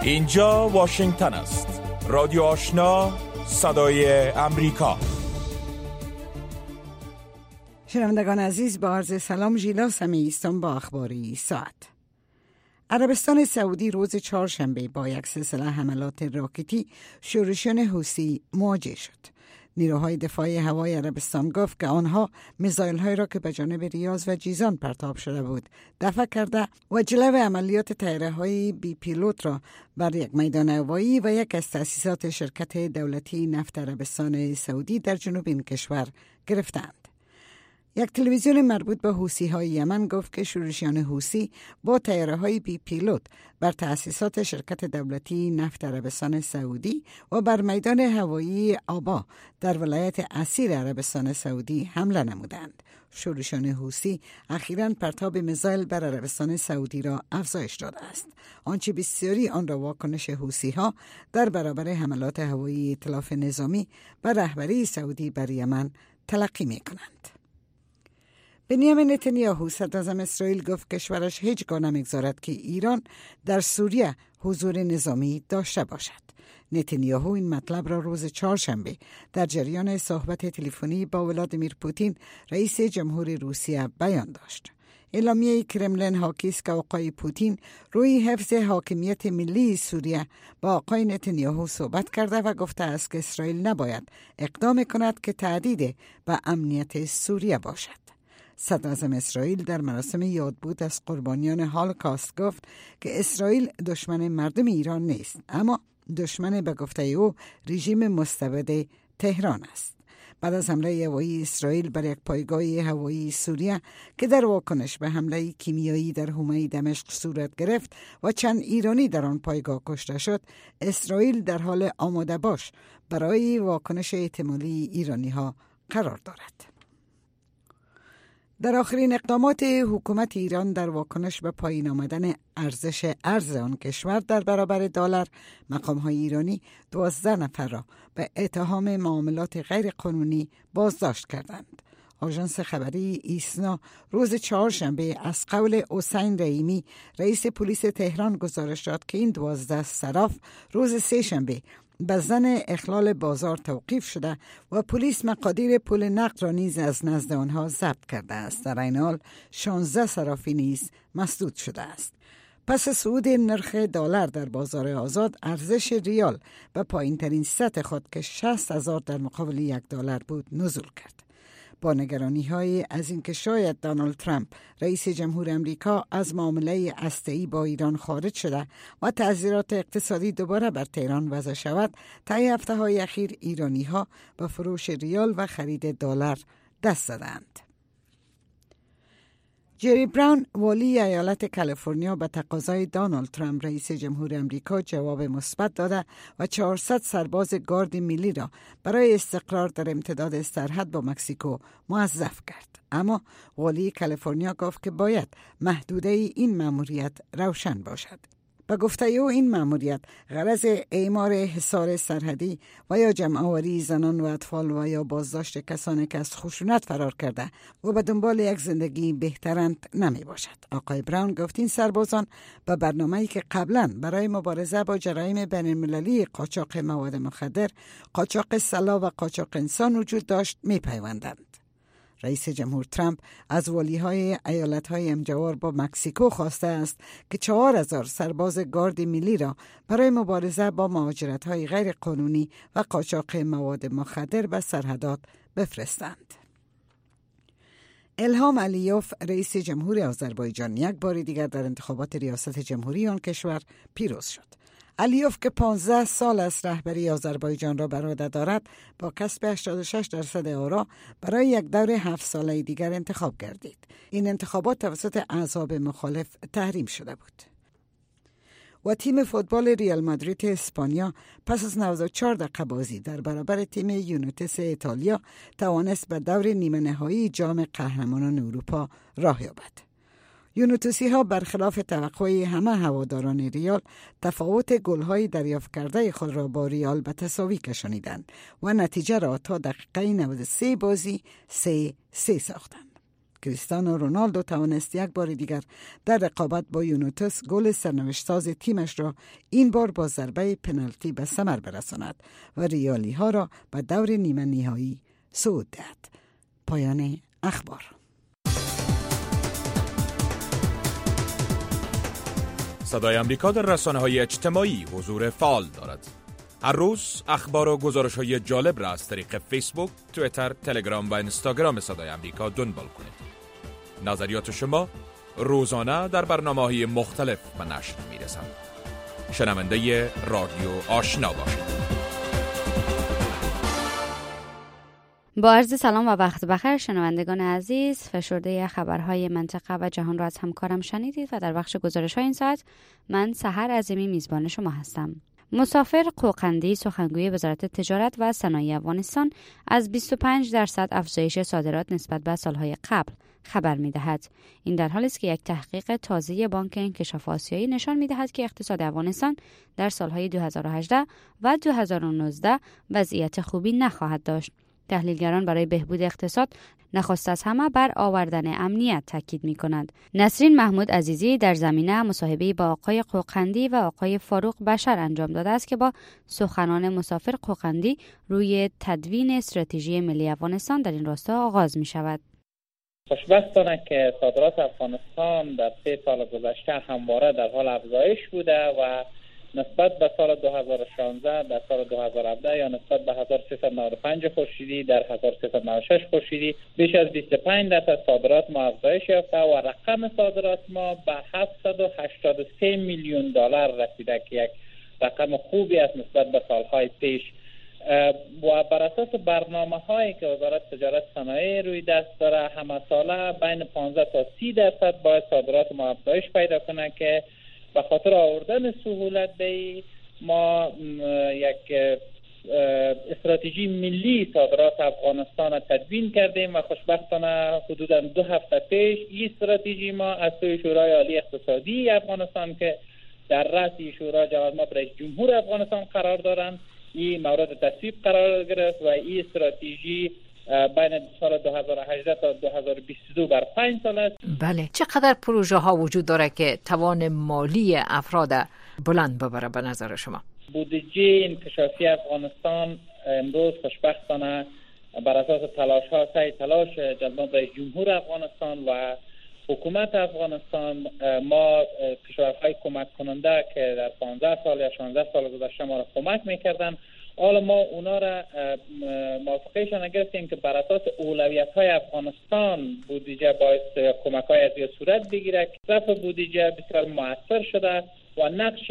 اینجا واشنگتن است. رادیو آشنا، صدای امریکا. شنوندگان عزیز، با عرض سلام، ژیلا سمی هستم با اخباری ساعت. عربستان سعودی روز چهارشنبه با یک سلسله حملات راکتی شورشیان حوثی مواجه شد. نیروهای دفاعی هوایی عربستان گفت که آنها میزایل‌هایی را که به جانب ریاض و جیزان پرتاب شده بود دفع کرده و جلو عملیات طیاره‌های بی پیلوت را بر یک میدان هوایی و یک از تأسیسات شرکت دولتی نفت عربستان سعودی در جنوب این کشور گرفتند. یک تلویزیون مربوط به حوثی‌های یمن گفت که شورشیان حوثی با طیاره‌های بی پیلوت بر تأسیسات شرکت دولتی نفت عربستان سعودی و بر میدان هوایی آبا در ولایت عسیر عربستان سعودی حمله نمودند. شورشیان حوثی اخیراً پرتاب میزایل بر عربستان سعودی را افزایش داده است، آنچه بسیاری آن را واکنش حوثی‌ها در برابر حملات هوایی ائتلاف نظامی و رهبری سعودی بر یمن تلقی می‌کنند. بنیامین نتانیاهو صدراعظم اسرائیل گفت کشورش هیچگاه نمیگذارد که ایران در سوریه حضور نظامی داشته باشد. نتانیاهو این مطلب را روز چهارشنبه در جریان صحبت تلفنی با ولادیمیر پوتین رئیس جمهور روسیه بیان داشت. اعلامیه کرملین حاکی است که آقای پوتین روی حفظ حاکمیت ملی سوریه با آقای نتانیاهو صحبت کرده و گفته است که اسرائیل نباید اقدام کند که تهدید به امنیت سوریه باشد. صدراعظم اسرائیل در مراسم یادبود از قربانیان هولوکاست گفت که اسرائیل دشمن مردم ایران نیست، اما دشمن به گفته او رژیم مستبد تهران است. بعد از حمله هوایی اسرائیل بر یک پایگاه هوایی سوریه که در واکنش به حمله کیمیایی در حومه دمشق صورت گرفت و چند ایرانی در آن پایگاه کشته شد، اسرائیل در حال آماده باش برای واکنش احتمالی ایرانی ها قرار دارد. در آخرین اقدامات حکومت ایران در واکنش به پایین آمدن ارزش ارز آن کشور در برابر دلار، مقام‌های ایرانی 12 نفر را به اتهام معاملات غیر قانونی بازداشت کردند. آژانس خبری ایسنا روز چهارشنبه از قول حسین رحیمی رئیس پلیس تهران گزارش داد که این 12 صراف روز سه‌شنبه به ظن اخلال بازار توقیف شده و پلیس مقادیر پول نقد را نیز از نزد آنها ضبط کرده است. در این حال 16 صرافی نیز مسدود شده است. پس صعود نرخ دلار در بازار آزاد، ارزش ریال به پایین ترین سطح خود که 60,000 در مقابل $1 بود نزول کرد. با نگرانی‌های از اینکه شاید دونالد ترامپ رئیس جمهور امریکا از معامله هسته‌ای با ایران خارج شده و تعزیرات اقتصادی دوباره بر تهران وضع شود، طی هفته‌های اخیر ایرانی‌ها به فروش ریال و خرید دلار دست زدند. جری براون والی ایالت کالیفرنیا به تقاضای دونالد ترامپ رئیس جمهور امریکا جواب مثبت داده و 400 سرباز گارد ملی را برای استقرار در امتداد سرحد با مکزیکو موظف کرد. اما والی کالیفرنیا گفت که باید محدوده این مأموریت روشن باشد. به گفته او این مأموریت غرض اعمار حصار سرحدی و یا جمع‌آوری زنان و اطفال و یا بازداشت کسانی که از خشونت فرار کرده و به دنبال یک زندگی بهترند نمی باشد. آقای براون گفت این سربازان به برنامه‌ای که قبلا برای مبارزه با جرایم بین‌المللی قاچاق مواد مخدر، قاچاق سلاح و قاچاق انسان وجود داشت می پیوندند. رئیس جمهور ترامپ از والی‌های ایالت‌های همجوار با مکزیکو خواسته است که 4,000 سرباز گارد ملی را برای مبارزه با مهاجرت‌های غیر قانونی و قاچاق مواد مخدر به سرحدات بفرستند. الهام علیوف رئیس جمهور آذربایجان یک بار دیگر در انتخابات ریاست جمهوری آن کشور پیروز شد. علیوف که 15 سال از رهبری آذربایجان را بر عهده دارد، با کسب 86% آرا برای یک دور 7 ساله دیگر انتخاب گردید. این انتخابات توسط احزاب مخالف تحریم شده بود. و تیم فوتبال ریال مادرید اسپانیا پس از 94 دقیقه بازی در برابر تیم یونونتس ایتالیا توانست به دور نیمه نهایی جام قهرمانان اروپا راه یابد. یونوتوسی ها برخلاف توقع همه هواداران ریال تفاوت گل‌های دریافت کرده خود را با ریال به تساوی کشانیدند و نتیجه را تا دقیقه 93 بازی 3-3 ساختند. کریستیانو رونالدو توانست یک بار دیگر در رقابت با یوونتوس گل سرنوشت‌ساز تیمش را این بار با ضربه پنالتی به ثمر برساند و ریالی ها را به دور نیمه نهایی صعود دهد. پایان اخبار. صدای آمریکا در رسانه‌های اجتماعی حضور فعال دارد. هر روز اخبار و گزارش‌های جالب را از طریق فیسبوک، توییتر، تلگرام و اینستاگرام صدای آمریکا دنبال کنید. نظریات شما روزانه در برنامه‌های مختلف به نشر می‌رسند. شنونده رادیو آشنا باشید. با عرض سلام و وقت بخیر شنوندگان عزیز، فشرده خبرهای منطقه و جهان را از همکارم شنیدید و در بخش گزارش‌های این ساعت من سحر عظیمی میزبان شما هستم. مسافر قوقندی سخنگوی وزارت تجارت و صنایع افغانستان از 25% افزایش صادرات نسبت به سالهای قبل خبر می‌دهد. این در حالی است که یک تحقیق تازه بانک انکشاف آسیایی نشان می‌دهد که اقتصاد افغانستان در سالهای 2018 و 2019 وضعیت خوبی نخواهد داشت. تحلیلگران برای بهبود اقتصاد نخست از همه بر آوردن امنیت تاکید می‌کنند. نسرین محمود عزیزی در زمینه مصاحبه‌ای با آقای قوقندی و آقای فاروق بشر انجام داده است که با سخنان مسافر قوقندی روی تدوین استراتژی ملی افغانستان در این راستا آغاز می‌شود. خوشبختانه که صادرات افغانستان در 3 سال گذشته همواره در حال افزایش بوده و نسبت به سال 2016 در سال 2017 یا نسبت به 1395 خورشیدی در 1396 خورشیدی بیش از 25% صادرات ما افزایش یافته و رقم صادرات ما به 783 میلیون دلار رسیده که یک رقم خوبی است نسبت به سالهای پیش و بر اساس برنامه‌هایی که وزارت تجارت صنایع روی دست داره همه ساله بین 15 تا 30% باید صادرات ما افزایش پیدا کنه که به خاطر آوردن سهولت به ما یک استراتژی ملی صادرات افغانستان را تدوین کردیم و خوشبختانه حدوداً 2 هفته پیش این استراتژی ما از سوی شورای عالی اقتصادی افغانستان که در رأس شورا جناب رئیس جمهور افغانستان قرار دارند این مورد تصویب قرار گرفت و این استراتژی بین سال 2018 تا 2022 بر 5 سال است. بله، چقدر پروژه ها وجود داره که توان مالی افراد بلند ببره به نظر شما؟ بودجه انکشافی افغانستان امروز خوشبختانه بر اساس تلاش جناب رئیس جمهور افغانستان و حکومت افغانستان ما کشورهای کمک کننده که در 15 سال یا 16 سال گذشته ما را کمک میکردن، حالا ما اونا را موافقهشان گرفتیم که بر اساس اولویت‌های افغانستان بودجه باید کمک‌های از این صورت بگیره. صرف بودجه بسیار مؤثر شده و نقش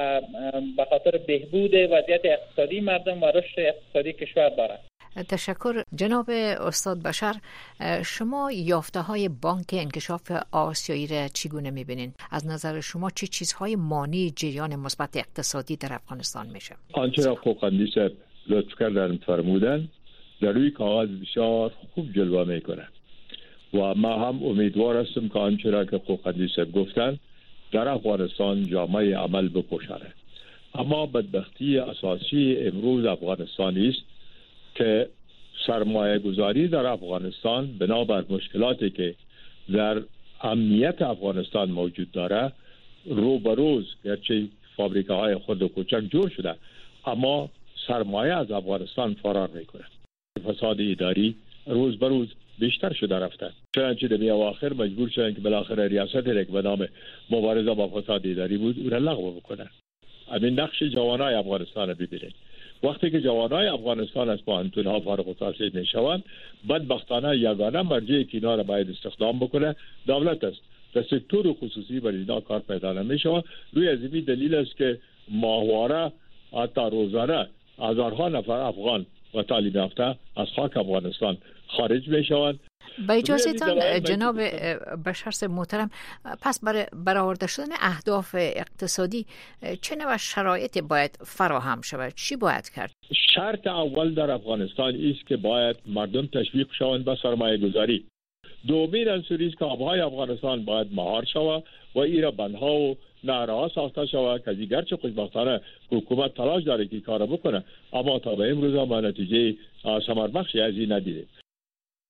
به خاطر بهبود وضعیت اقتصادی مردم و رشد اقتصادی کشور داره. تشکر جناب استاد بشر. شما یافته‌های بانک انکشاف آسیایی را چگونه می‌بینید؟ از نظر شما چه چیزهای مانع جریان مثبت اقتصادی در افغانستان میشه؟ آنچه را قوقندی صاحب لطف کردن فرمودن در روی کاغذ بسیار خوب جلوه میکنه و ما هم امیدوار هستم که آنچه را که قوقندی صاحب گفتن در افغانستان جامعه عمل بپوشانه. اما بدبختی اساسی امروز افغانستانی است که سرمایه گذاری در افغانستان بنابر مشکلاتی که در امنیت افغانستان موجود داره رو به روز گرچه فابریکاهای خود و کوچک جور شده اما سرمایه از افغانستان فرار میکنه. فساد اداری روز به روز بیشتر شده رفته، چنانچه در اواخر مجبور شدن که بالاخره ریاست یک به نام مبارزه با فساد اداری بود او را لغو بکنن. همین نقش جوانای افغانستان را ببینید. وقتی که جوانای افغانستان از پوهنتون‌ها فارغ التحصیل میشوند، بدبختانه یگانه مرجعی که اینا را باید استخدام بکنه دولت است. در سکتور خصوصی برای اینا کار پیدا نمیشود. روی از این دلیل است که ماهواره حتی روزانه هزارها نفر افغان و تعلیم یافته از خاک افغانستان خارج میشوند. با اجازهتان جناب بشر محترم، پس برای برآورده شدن اهداف اقتصادی چه نوع شرایطی باید فراهم شود؟ چی باید کرد؟ شرط اول در افغانستان است که باید مردم تشویق شوند به سرمایه گذاری. دومین عنصر است که آبهای افغانستان باید مهار شود و ایرا بندها و نهرها ساخته شود که گرچه خوشبختانه حکومت تلاش داره که کار بکنه اما تا به امروز ما نتیجه ثمربخشی از این ندیدیم.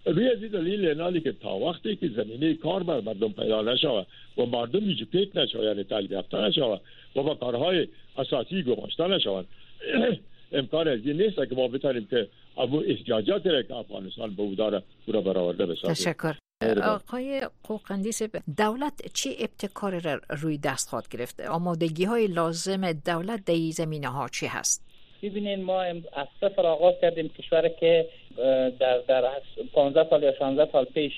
روی از این دلیل اینالی که تا وقتی که زمینه کار بر مردم پیدا نشود و مردم ایژوکیت نشود، یعنی تعلیم یافته نشود و با کارهای اساسی گماشته نشوند، امکان از این نیست که ما بتونیم که ابو احتیاجات را که افغانستان به او داره پورا برآورده بسازیم. تشکر. آقای قوقندی، دولت چه ابتکاری را روی دست خواهد گرفت؟ آمادگی های لازم دولت در این زمینه ها چی هست؟ ببینین ما از صفر آغاز کردیم کشور که در 15 سال یا 16 سال پیش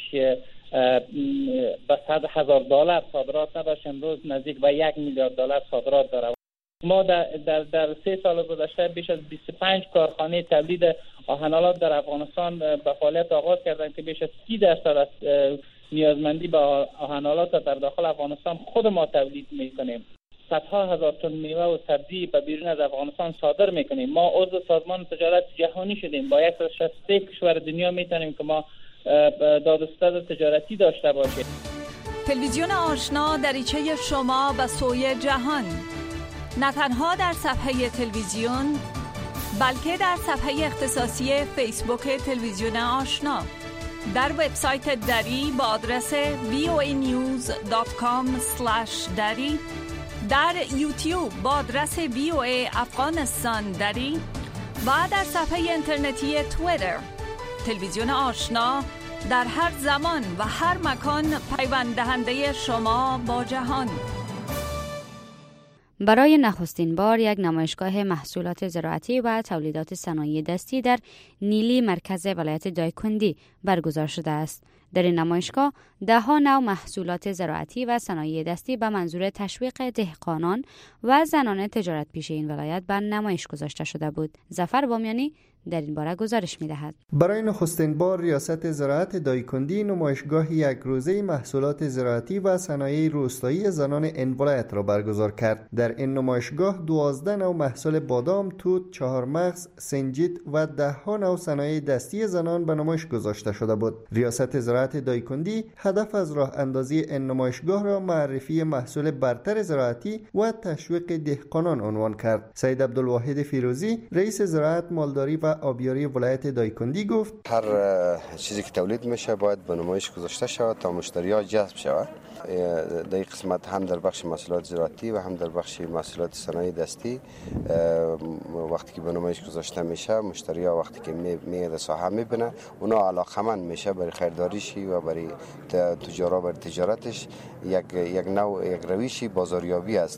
به $100,000 صادرات نداشت، امروز نزدیک به $1 میلیارد صادرات داره. ما در 3 سال گذشته بیش از 25 کارخانه تولید آهن‌آلات در افغانستان به فعالیت آغاز کردند که بیش از 30% از نیازمندی به آهن‌آلات در داخل افغانستان خود ما تولید می‌کنیم. صدها هزار تن میوه و سبزی به بیرون از افغانستان صادر می‌کنیم. ما عضو سازمان تجارت جهانی شدیم. با 163 کشور دنیا می‌تونیم که ما داد و ستد تجارتی داشته باشیم. تلویزیون آشنا دریچه شما به سوی جهان، نه تنها در صفحه تلویزیون بلکه در صفحه اختصاصی فیسبوک تلویزیون آشنا، در وبسایت دری با آدرس voanews.com/dari، در یوتیوب با آدرس VOA افغانستان دری و در صفحه اینترنتی توییتر. تلویزیون آشنا در هر زمان و هر مکان پیوند دهنده شما با جهان. برای نخستین بار یک نمایشگاه محصولات زراعتی و تولیدات صنایع دستی در نیلی مرکز ولایت دایکندی برگزار شده است. در این نمایشگاه 10 نوع محصولات زراعتی و صنایع دستی به منظور تشویق دهقانان و زنان تجارت پیشه این ولایت به نمایش گذاشته شده بود. ظفر بامیانی در این باره گزارش می‌دهد. برای نخستین بار ریاست زراعت دایکندی نمایشگاه یک روزه محصولات زراعتی و صنایع روستایی زنان این ولایت را برگزار کرد. در این نمایشگاه 12 نوع محصول بادام، توت، چهارمغز، سنجید و 10 نوع صنایع دستی زنان به نمایش گذاشته شده بود. ریاست زراعت دایکندی هدف از راه اندازی این نمایشگاه را معرفی محصول برتر زراعتی و تشویق دهقانان عنوان کرد. سید عبدالواحد فیروزی رئیس زراعت، مالداری و آبیاری ولایت دایکندی گفت هر چیزی که تولید میشه باید به نمایش گذاشته شود تا مشتری‌ها جذب شود. در این قسمت هم در بخش محصولات زراعتی و هم در بخش محصولات صنایع دستی وقتی که به نمایش گذاشته میشه، مشتری‌ها وقتی که میاد ساحه میبینه اونا علاقه‌مند میشه برای خریداریشی و برای تجارا برای تجارتش. یک نوع یک روشی بازاریابی است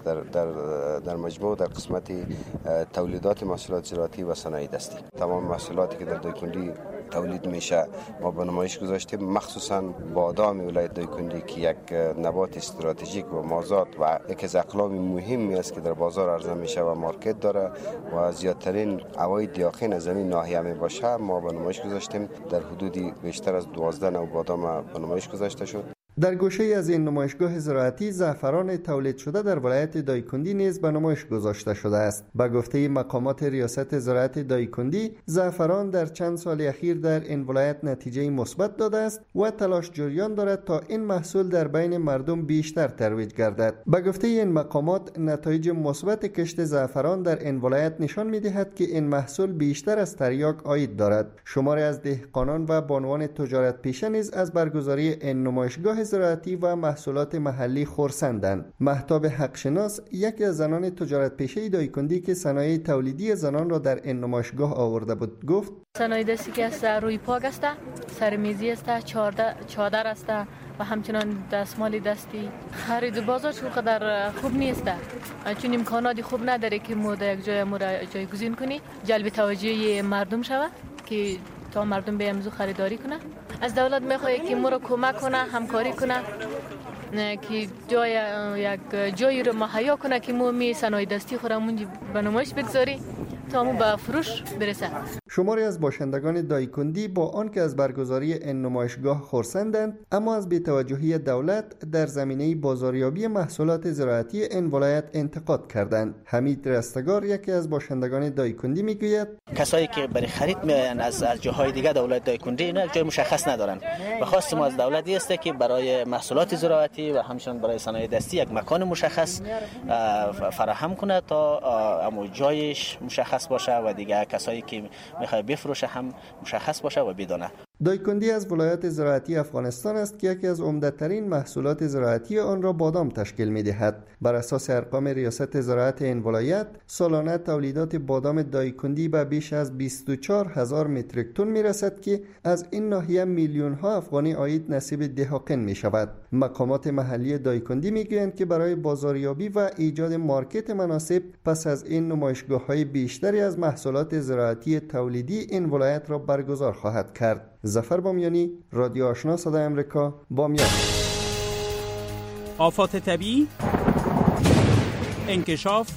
در مجموع در قسمت تولیدات محصولات زراعتی و صنایع دستی. تمام محصولاتی که در دایکندی تولید میشه ما به نمایش گذاشتیم، مخصوصا بادام ولایت دایکندی که یک نبات استراتژیک و مازاد و یکی از اقلام مهمی است که در بازار عرضه میشه و مارکت داره و زیادترین عواید داخل از این ناحیه می باشه. ما به نمایش گذاشتیم در حدودی بیشتر از 12 نوع بادام به نمایش گذاشته شد. در گوشه از این نمایشگاه زراعتی زعفران تولید شده در ولایت دایکندی نیز به نمایش گذاشته شده است. به گفته مقامات ریاست زراعت دایکندی، زعفران در چند سال اخیر در این ولایت نتیجه مثبت داده است و تلاش جریان دارد تا این محصول در بین مردم بیشتر ترویج گردد. به گفته این مقامات، نتایج مثبت کشت زعفران در این ولایت نشان می‌دهد که این محصول بیشتر از تریاک عاید دارد. شماری از دهقانان و بانوان تجارت پیشه نیز از برگزاری این نمایشگاه زراعتی و محصولات محلی خرسندند. مهتاب حقشناس یکی از زنان تجارت پیشه دایکندی که صنایع تولیدی زنان را در این نمایشگاه آورده بود گفت صنایع دستی که است روی پاک است، سرمیزی است، چادر است و همچنان دستمال دستی. خرید بازار چقدر خوب نیست چون امکاناتی خوب نداره که ما در یک جای جایگزین کنی جلب توجه مردم شود که تا مردم به امروز خریداری کنه. از دولت میخواد که ما رو کمک کنه، همکاری کنه که یک جایی رو مهیا کنه که ما می صنایع دستی خودمون به نمایش بگذاری تا ما به فروش برسه. شماری از باشندگان دایکندی با آنکه از برگزاری این نمایشگاه خرسندند، اما از بی‌توجهی دولت در زمینه بازاریابی محصولات زراعتی این ولایت انتقاد کردند. حمید رستگار یکی از باشندگان دایکندی میگوید کسایی که برای خرید میآیند از جاهای دیگه دولت دایکندی اینا جای مشخص ندارن و خواست ما از دولتی است که برای محصولات زراعتی و همچنین برای صنایع دستی یک مکان مشخص فراهم کنه تا امو جایش مشخص باشه و دیگه کسایی که میخواد بفروشه هم مشخص باشه و بدونه. دایکندی از ولایت زراعتی افغانستان است که یکی از عمده‌ترین محصولات زراعتی آن را بادام تشکیل می‌دهد. بر اساس ارقام ریاست زراعت این ولایت، سالانه تولیدات بادام دایکندی به بیش از 24,000 متریک تن می‌رسد که از این ناحیه میلیون‌ها افغانی عاید نصیب دهقان می‌شود. مقامات محلی دایکندی می‌گویند که برای بازاریابی و ایجاد مارکت مناسب پس از این نمایشگاه‌های بیشتری از محصولات زراعتی تولیدی این ولایت را برگزار خواهد کرد. ظفر بامیانی، رادیو آشنا صدای امریکا، بامیان. آفات طبیعی، انکشاف،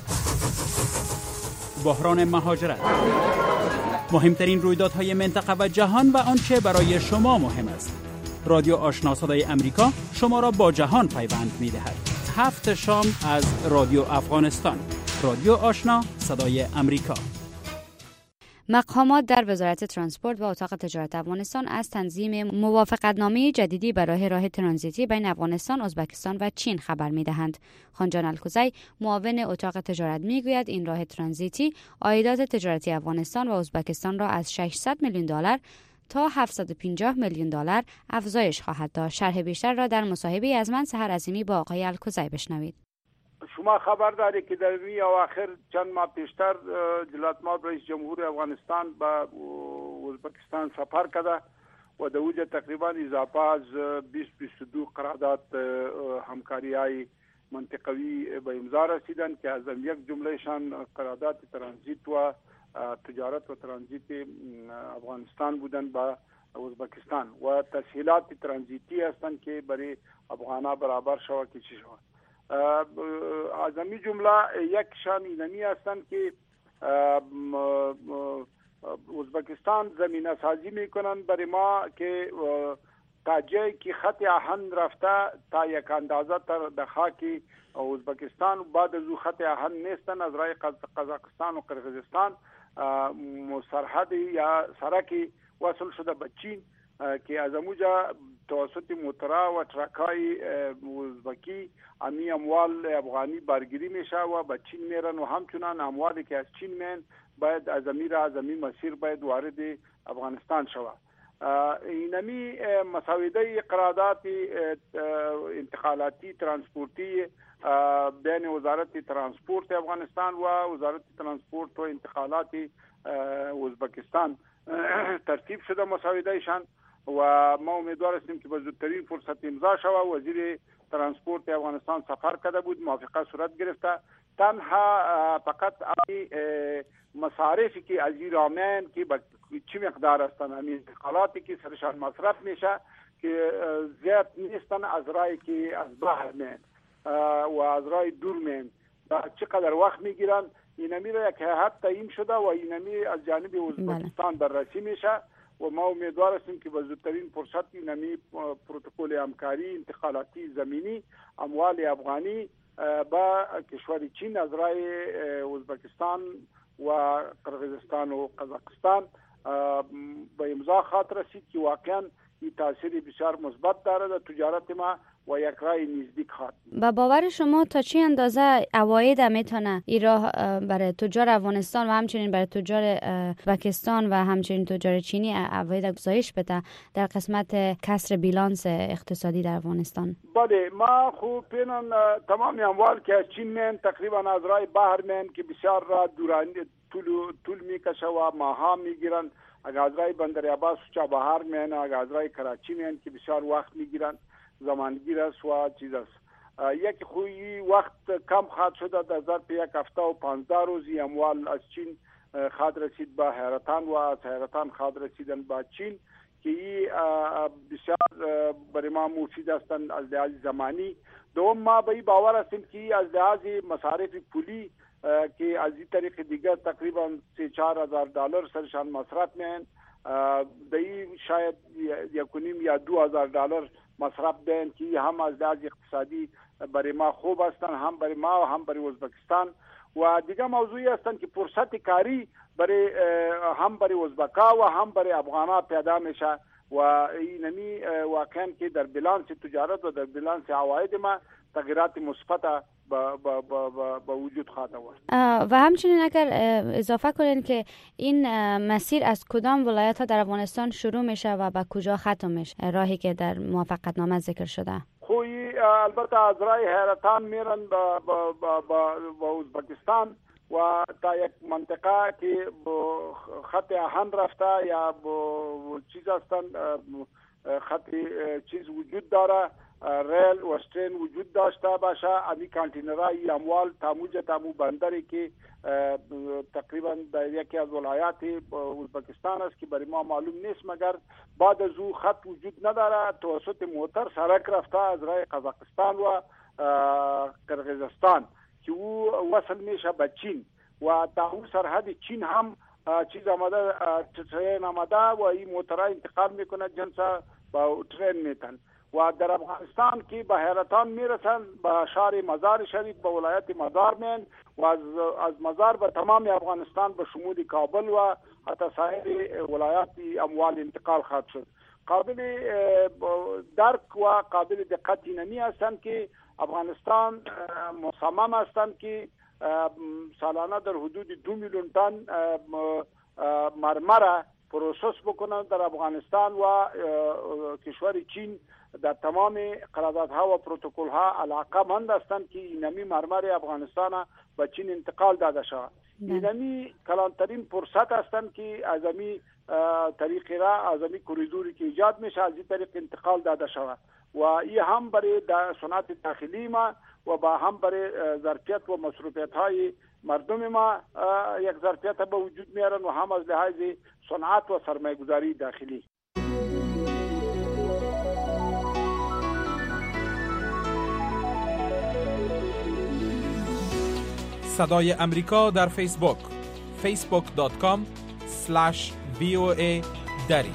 بحران مهاجرت، مهمترین رویدادهای منطقه و جهان و آنچه برای شما مهم است. رادیو آشنا صدای امریکا شما را با جهان پیوند می‌دهد. 7 شام از رادیو افغانستان. رادیو آشنا صدای امریکا. مقامات در وزارت ترانسپورت و اتاق تجارت افغانستان از تنظیم موافقتنامه جدیدی برای راه ترانزیتی بین افغانستان، ازبکستان و چین خبر می‌دهند. خانجان الکوزی، معاون اتاق تجارت می‌گوید این راه ترانزیتی عایدات تجارتی افغانستان و ازبکستان را از 600 میلیون دلار تا 750 میلیون دلار افزایش خواهد داشت. شرح بیشتر را در مصاحبه‌ای از من سحر عظیمی با آقای الکوزی بشنوید. شما خبر داری که در روی اواخر چند ماه پیشتر جلالت مآب رئیس جمهور افغانستان به ازبکستان سفر کرده و در اوجه تقریبا اضافه از 20-22 قرارداد همکاری‌های منطقوی به امضا رسیدند که از یک جملهشان قرارداد ترانزیت و تجارت و ترانزیت افغانستان بودند به ازبکستان و تسهیلات ترانزیتی هستند که برای افغانا برابر شود که چی شود. از این جمله یکشان اینمی هستند که ازبکستان زمینه سازی میکنند برای ما که تا جایی که خط آهن رفته تا یک اندازه در خاک ازبکستان، بعد از او خط آهن نیستن از راه قزاقستان و قرقیزستان سرحد یا سرکی وصل شده به چین که از اموجا توسط موترها و ترکای ازبکی امی اموال افغانی برگیری میشه و به چین میرن و همچنان اموالی که از چین میان باید از امیر مسیر باید وارد افغانستان شود. اینمی مساویده قرارداد انتقالاتی ترانسپورتی بین وزارت ترانسپورت افغانستان و وزارت ترانسپورت و انتقالات ازبکستان ترتیب شده مساویدهشان و ما امیدوار هستیم که به زودترین فرصت امضا شود. وزیر ترانسپورت افغانستان سفر کرده بود، موافقه صورت گرفته. تنها فقط مصارفی که از ایران که چی مقدار هستند، همین انتقالاتی که سرشان مصرف میشه که زیاد نیستن از راهی که از بحر میان و از راه دور میان چقدر وقت میگیرن. اینمی را یک هیئت تعیین شده و اینمی از جانب ازبکستان بررسی میشه و ما امیدوار هستیم که به زودترین فرصت اینمی پروتکل همکاری انتقالاتی زمینی اموال افغانی با کشور چین از راه ازبکستان و قرقیزستان و قزاقستان به امضا خاطر رسید که واقعا این تاثیر بسیار مثبت داره در تجارت ما و یک راه نزدیک خواهد. با باور شما تا چه اندازه عواید میتونه این راه برای تجار افغانستان و همچنین برای تجار پاکستان و همچنین تجار چینی عواید افزایش بده در قسمت کسر بیلانس اقتصادی در افغانستان؟ بله، ما خوب پینن تمام اموال که از چین میان تقریبا از راه بحر میان که بسیار راه دورانی طول میکشه و ماها میگیرن. اگر از راه بندر عباس و چابهار میان، اگر از راه کراچی میان که بسیار وقت میگیرن، زمانگیر است و چیز است. یک خوی وقت کم خواهد شده در ظرف یک هفته و 15 روزی اموال از چین خواهد رسید به حیرتان و از حیرتان خواهد رسیدن به چین که این بسیار برای ما مفید هستند از لحاظ زمانی. دوم ما به این باور هستیم که از لحاظ مصارف پولی که از این طریق دیگر تقریبا 3-4 هزار دلار سرشان مصرف میان، دایی شاید 1.5 یا 2 هزار دلار مصرف دهند که هم از لحاظ اقتصادی برای ما خوب هستند، هم برای ما و هم برای ازبکستان. و دیگه موضوعی هستند که فرصت کاری برای هم برای ازبکا و هم برای افغانا پیدا میشه و اینمی واقعا که در بیلانس تجارت و در بیلانس عواید ما تغییرات مثبت به وجود خواهد آورد. و همچنین اگر اضافه کنین که این مسیر از کدام ولایت ها در افغانستان شروع میشه و به کجا ختم میشه، راهی که در موافقت نامه ذکر شده؟ خوی البته از رای حیرتان میرن به ازبکستان و تا یک منطقه که خط آهن رفته یا چیز هستن، خط چیز وجود داره، ریل و ترین وجود داشته باشه، امی کانتینرهای اموال تامو بندری که تقریبا در یکی از ولایات ازبکستان است که برای ما معلوم نیست، مگر بعد از او خط وجود نداره، توسط موتر سرک رفته از راه قزاقستان و قرقیزستان که او وصل میشه به چین و تا اون سرحد چین هم چیز آمده، ترین آمده و این موترها انتقال میکنه جنس با ترین میتن و در افغانستان که به حیرتان میرسن به شهر مزار شریف، به ولایت مزار مین و از مزار به تمام افغانستان به شمول کابل و حتی سایر ولایات اموال انتقال خواهد شد. قابل درک و قابل دقت اینمی هستند که افغانستان مصمم هستند که سالانه در حدود 2 میلیون تن مرمر پروسس بکنند در افغانستان و کشور چین در تمام قراردادها و پروتکل‌ها علاقه‌مند هستند که اینمی مرمر افغانستان به چین انتقال داده شود. اینمی کلانترین فرصت هستند که از امی طریق را، از امی کوریدوری که ایجاد میشه از این طریق انتقال داده شود و این هم برای صنعت داخلی ما و با هم برای ظرفیت و مصروفیت های مردم ما یک ظرفیت به وجود میارن و هم از لحاظ صنعت و سرمایه گذاری داخلی. صدای امریکا در فیسبوک facebook.com/VOA دری.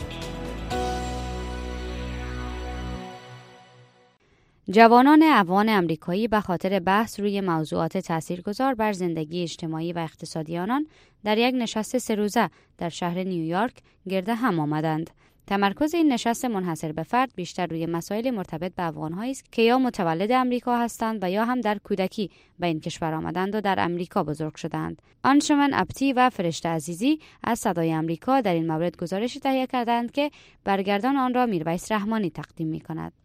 جوانان افغان امریکایی به خاطر بحث روی موضوعات تاثیرگذار بر زندگی اجتماعی و اقتصادی آنان در یک نشست 3 روزه در شهر نیویورک گرد هم آمدند. تمرکز این نشست منحصر به فرد بیشتر روی مسائل مرتبط به افغان‌هایی است که یا متولد امریکا هستند و یا هم در کودکی به این کشور آمدند و در امریکا بزرگ شدند. آنشمن ابتی و فرشته عزیزی از صدای امریکا در این مورد گزارشی تهیه کردند که برگردان آن را میرویس رحمانی تقدیم می‌کند.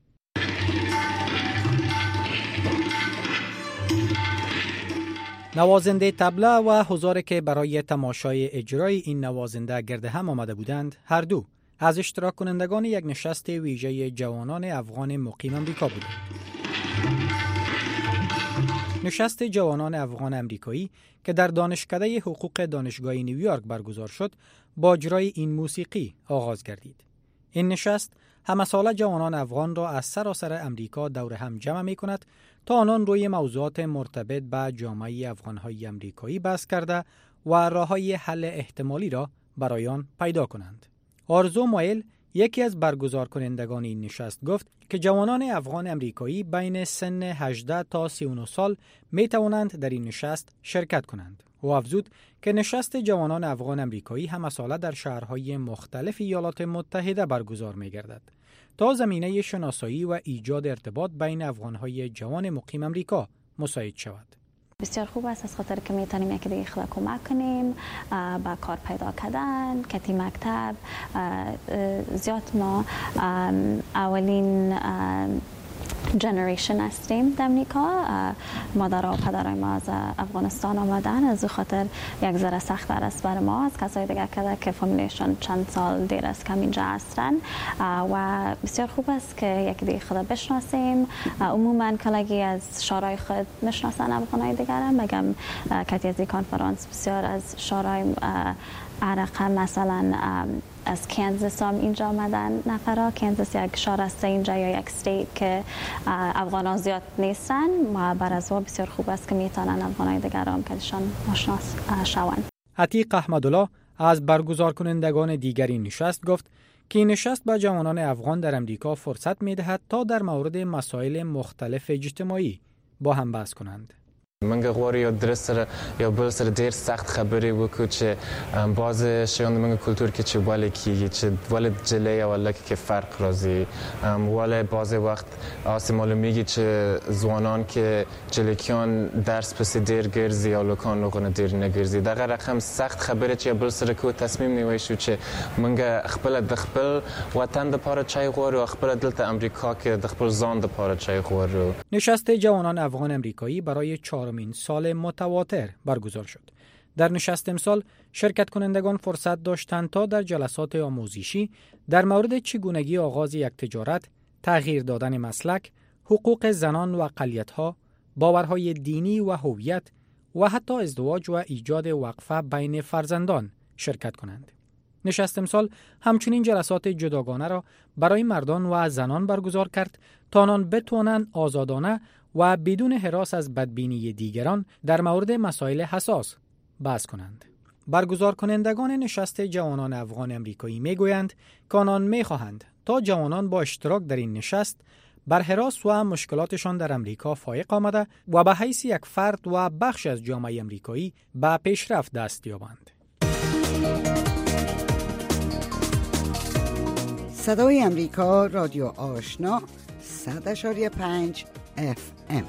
نوازنده طبله و حضاری که برای تماشای اجرای این نوازنده گرد هم آمده بودند، هر دو از اشتراک کنندگان یک نشست ویژه جوانان افغان مقیم امریکا بودند. نشست جوانان افغان امریکایی که در دانشکده حقوق دانشگاه نیویورک برگزار شد، با اجرای این موسیقی آغاز گردید. این نشست همساله جوانان افغان را از سراسر امریکا دور هم جمع می کند تا آنان روی موضوعات مرتبط به جامعه افغان‌های امریکایی بحث کرده و راه‌های حل احتمالی را برای آن پیدا کنند. آرزو مایل، یکی از برگزار کنندگان این نشست، گفت که جوانان افغان امریکایی بین سن 18 تا 39 سال می توانند در این نشست شرکت کنند. او افزود که نشست جوانان افغان امریکایی همساله در شهرهای مختلف ایالات متحده برگزار می گردد تا زمینه شناسایی و ایجاد ارتباط بین افغان‌های جوان مقیم امریکا مساعد شود. بسیار خوب است از خاطر که میتونیم یکی دیگه خود کمک کنیم با کار پیدا کردن، کتی مکتب. زیاد ما اولین جنریشن هستیم در امریکا. مادر و پدرای ما از افغانستان آمدن، از خاطر یک ذره سخت‌تر است برای ما از کسای دیگه که فامیلیشون چند سال دیر است که اینجا هستن و بسیار خوب است که یکی دیگه خود بشناسیم. عموما کلاگی از شورای خود میشناسن افغانای دیگر هم، بگم کتی از این کنفرانس بسیار از شورای عرقه مثلا از کانزاس هم اینجا آمدن نفرها. کانزاس یک شهر است اینجا یا یک استیت که افغانان زیاد نیستن و بر از او بسیار خوب است که میتونن افغانای دیگر هم کهشان مشناس شوند. عتیق احمدالله از برگزار کنندگان دیگری نشست گفت که این نشست به جوانان افغان در امریکا فرصت میدهد تا در مورد مسائل مختلف اجتماعی با هم بحث کنند. منگه غواری یا درست یا بل سر دیر سخت خبری وکو چه باز شیان منگه کلتور که چه والی کی چه والی جلیه والا که فرق رازی والی باز وقت آسمالو میگی چه زوانان که جلیکیان درس پس دیر گرزی یا لکان لغن دیر نگرزی دقیقا رقم سخت خبری چه بل سر کو تصمیم نیویشو چه منگه اخبل دخبل وطن دپاره چای غواری و اخبل دلت امریکا که دخبل زان دپاره چای غواری. نشست جوانان افغان امریکایی برای چهارمین سال متواتر برگزار شد. در نشست امسال شرکت کنندگان فرصت داشتند تا در جلسات آموزشی در مورد چگونگی آغاز یک تجارت، تغییر دادن مسلک، حقوق زنان و اقلیت‌ها، باورهای دینی و هویت و حتی ازدواج و ایجاد وقفه بین فرزندان شرکت کنند. نشست امسال همچنین جلسات جداگانه را برای مردان و زنان برگزار کرد تا آنان بتوانند آزادانه و بدون هراس از بدبینی دیگران در مورد مسائل حساس بحث کنند. برگزار کنندگان نشست جوانان افغان امریکایی میگویند که آنان میخواهند تا جوانان با اشتراک در این نشست بر هراس و مشکلاتشان در امریکا فائق آمده و به حیث یک فرد و بخش از جامعه امریکایی به پیشرفت دست یابند. صدای امریکا، رادیو آشنا، 100.5 FM.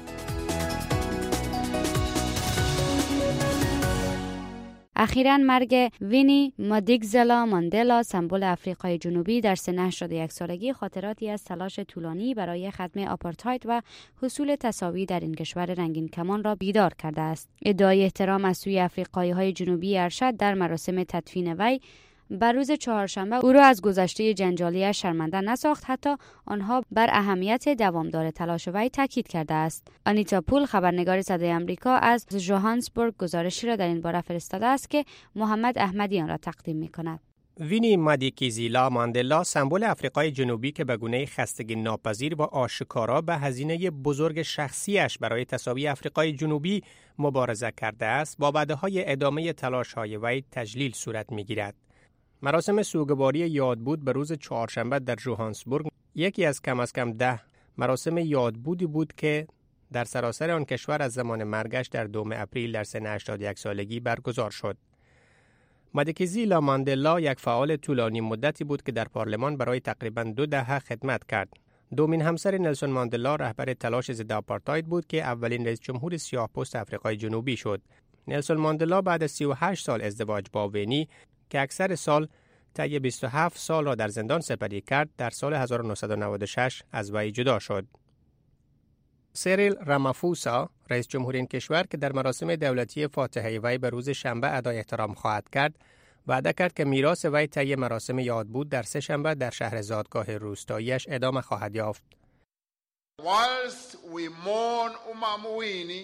اخیراً مرگ وینی مادیکزلا ماندلا سمبل آفریقای جنوبی در سن 81 سالگی خاطراتی از تلاش طولانی برای ختم آپارتاید و حصول تساوی در این کشور رنگین کمان را بیدار کرده است. ادعای احترام از سوی آفریقایی‌های جنوبی ارشد در مراسم تدفین وی بر روز چهارشنبه او را از گذشته جنجالی‌اش شرمنده نساخت، حتی آنها بر اهمیت دوامدار تلاش وی تاکید کرده است. آنیتا پول خبرنگار صدای آمریکا از ژوهانسبورگ گزارشی را در این باره فرستاده است که محمد احمدی آن را تقدیم می‌کند. وینی مادیکیزیلا ماندلا سمبل آفریقای جنوبی که به گونه خستگی ناپذیر و آشکارا به هزینه بزرگ شخصیش برای تساوی آفریقای جنوبی مبارزه کرده است، با وعده‌های ادامه تلاش‌های وی تجلیل صورت می‌گیرد. مراسم سوگواری یادبود به روز چهارشنبه در ژوهانسبورگ یکی از کم 10 مراسم یادبودی بود که در سراسر آن کشور از زمان مرگش در 2 اپریل در سن 81 سالگی برگزار شد. مادیکیزیلا ماندلا یک فعال طولانی مدتی بود که در پارلمان برای تقریباً 2 دهه خدمت کرد. دومین همسر نلسون ماندلا رهبر تلاش ضد آپارتاید بود که اولین رئیس جمهور سیاه‌پوست آفریقای جنوبی شد. نلسون ماندلا بعد از 38 سال ازدواج با وینی که اکثر سال طی 27 سال را در زندان سپری کرد، در سال 1996 از وی جدا شد. سیریل رامافوسا رئیس جمهور این کشور که در مراسم دولتی فاتحه وی به روز شنبه ادای احترام خواهد کرد، وعده کرد که میراث وی طی مراسم یادبود در سه شنبه در شهر زادگاه روستاییش ادامه خواهد یافت. Whilst we mourn Umamwini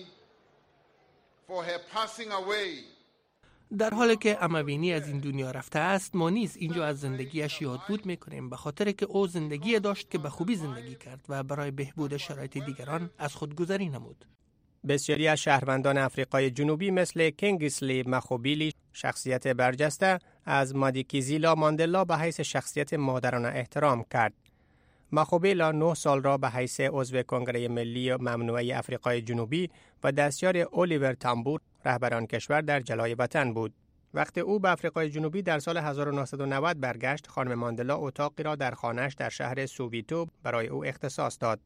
for her passing away, در حالی که اموینی از این دنیا رفته است، ما نیز اینجا از زندگیش یادبود میکنیم، به خاطر که او زندگی داشت که به خوبی زندگی کرد و برای بهبود شرایط دیگران از خودگذری نمود. بسیاری از شهروندان آفریقای جنوبی مثل کینگسلی مخوبیلی، شخصیت برجسته، از مادیکیزیلا ماندلا به حیث شخصیت مادرانه احترام کرد. مخوبیلا 9 سال را به حیث عضو کنگره ملی ممنوعه آفریقای جنوبی و دستیار اولیور تامبو رهبر آن کشور در جلای وطن بود. وقتی او به آفریقای جنوبی در سال 1990 برگشت، خانم ماندلا اتاقی را در خانه‌اش در شهر سوویتو برای او اختصاص داد.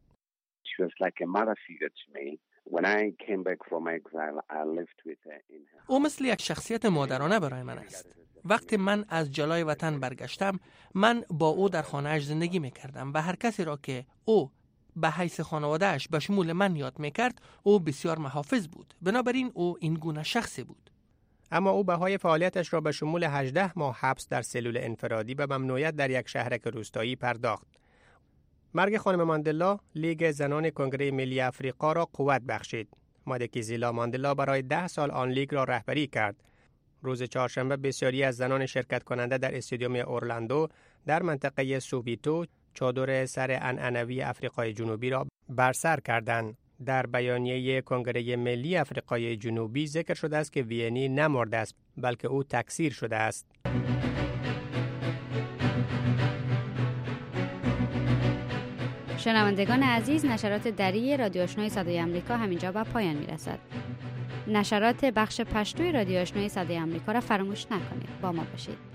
او مثل یک شخصیت مادرانه برای من است. وقتی من از جلای وطن برگشتم، من با او در خانه‌اش زندگی می‌کردم و هر کسی را که او به حیث خانواده‌اش به شمول من یاد می‌کرد، او بسیار محافظ بود. بنابراین او این گونه شخصی بود. اما او بهای فعالیتش را به شمول 18 ماه حبس در سلول انفرادی و ممنوعیت در یک شهرک روستایی پرداخت. مرگ خانم ماندلا لیگ زنان کنگره ملی آفریقا را قوت بخشید. مادیکیزیلا ماندلا برای 10 سال آن لیگ را رهبری کرد. روز چهارشنبه بسیاری از زنان شرکت کننده در استادیوم اورلاندو در منطقه سوویتو چادر سر عنعنوی آفریقای جنوبی را بر سر کردند. در بیانیه کنگره ملی آفریقای جنوبی ذکر شده است که وینی نمرده است، بلکه او تکثیر شده است. شنوندگان عزیز، نشرات دری رادیو آشنای صدای آمریکا همینجا به پایان میرسد. نشرات بخش پشتوی رادیو آشنای صدای آمریکا را فراموش نکنید. با ما باشید.